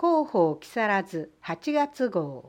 広報木更津8月号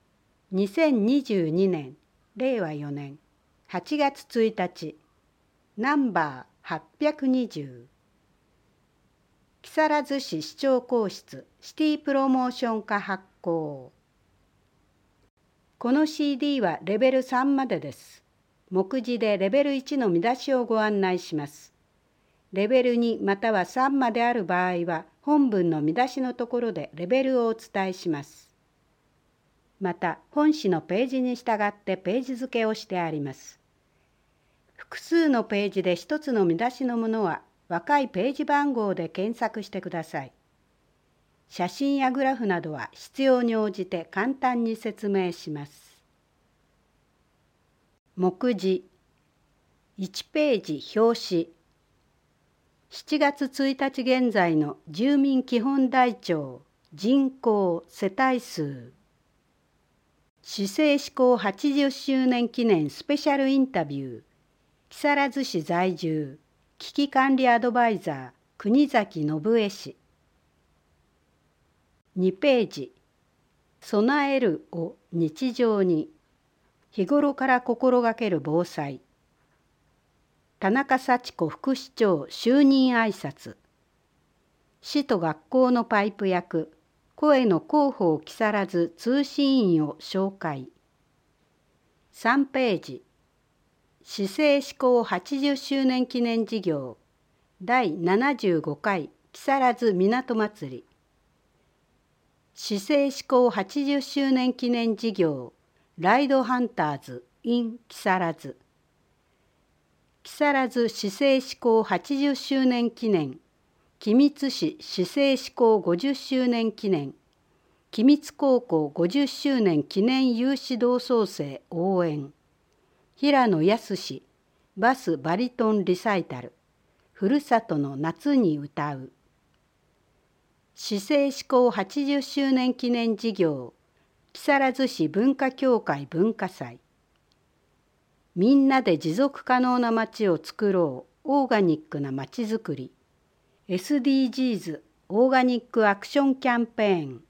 2022年令和4年8月1日ナンバー820木更津市市長公室シティプロモーション課発行。この CD はレベル3までです。目次でレベル1の見出しをご案内します。レベル2または3まである場合は本文の見出しのところでレベルをお伝えします。また本誌のページに従ってページ付けをしてあります。複数のページで一つの見出しのものは若いページ番号で検索してください。写真やグラフなどは必要に応じて簡単に説明します。目次1ページ表紙7月1日現在の住民基本台帳人口世帯数市政施行80周年記念スペシャルインタビュー木更津市在住危機管理アドバイザー国崎信江氏2ページ備えるを日常に日頃から心がける防災田中幸子副市長就任挨拶市と学校のパイプ役声の広報木更津通信員を紹介3ページ市政施行80周年記念事業第75回木更津港まつり市政施行80周年記念事業ライドハンターズ in 木更津木更津市政施行80周年記念君津市市政施行50周年記念君津高校50周年記念有志同窓生応援平野康バスバリトンリサイタルふるさとの夏に歌う市政施行80周年記念事業木更津市文化協会文化祭みんなで持続可能な街をつくろうオーガニックな街づくり SDGs オーガニックアクションキャンペーン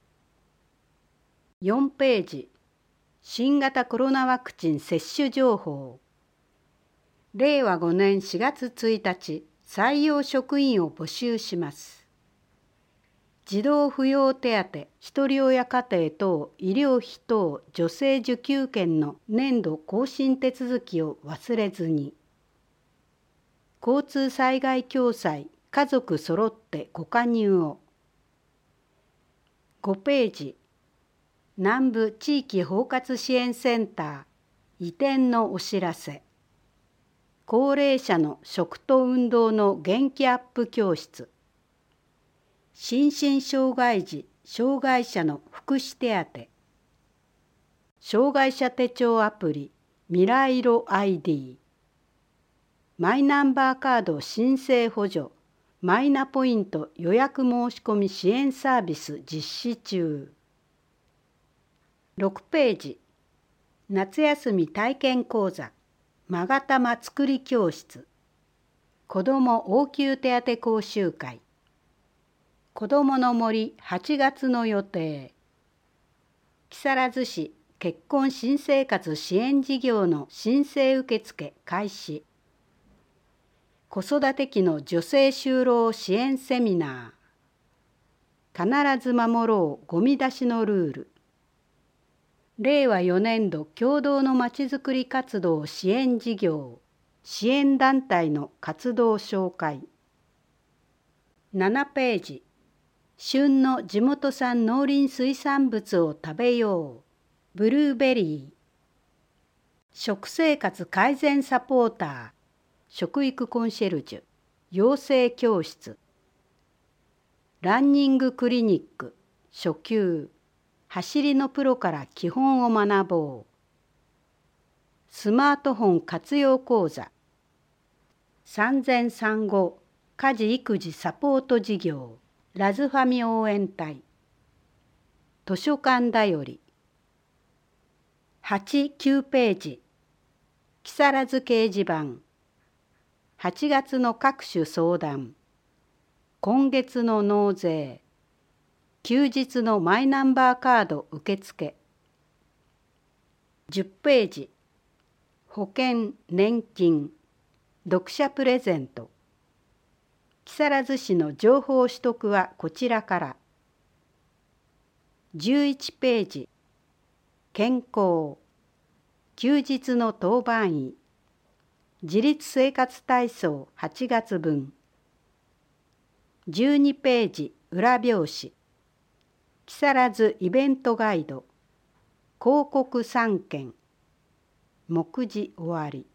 4ページ新型コロナワクチン接種情報令和5年4月1日採用職員を募集します児童扶養手当、ひとり親家庭等、医療費等、助成受給権の年度更新手続きを忘れずに。交通災害共済、家族そろってご加入を。5ページ、南部地域包括支援センター、移転のお知らせ。高齢者の食と運動の元気アップ教室。心身障害児・障害者の福祉手当障害者手帳アプリ未来色 ID マイナンバーカード申請補助マイナポイント予約申し込み支援サービス実施中6ページ夏休み体験講座まがたまつくり教室子ども応急手当講習会子どもの森8月の予定木更津市結婚新生活支援事業の申請受付開始子育て期の女性就労支援セミナー必ず守ろうゴミ出しのルール令和4年度共同のまちづくり活動支援事業支援団体の活動紹介7ページ旬の地元産農林水産物を食べよう。ブルーベリー。食生活改善サポーター。食育コンシェルジュ。養成教室。ランニングクリニック。初級。走りのプロから基本を学ぼう。スマートフォン活用講座。産前産後家事育児サポート事業。ラズファミ応援隊図書館だより8、9ページ木更津掲示板8月の各種相談今月の納税休日のマイナンバーカード受付。10ページ、保険・年金、読者プレゼント。木更津市の情報取得はこちらから。11ページ、健康、休日の当番医、自立生活体操8月分。12ページ、裏表紙、木更津イベントガイド、広告3件、目次終わり。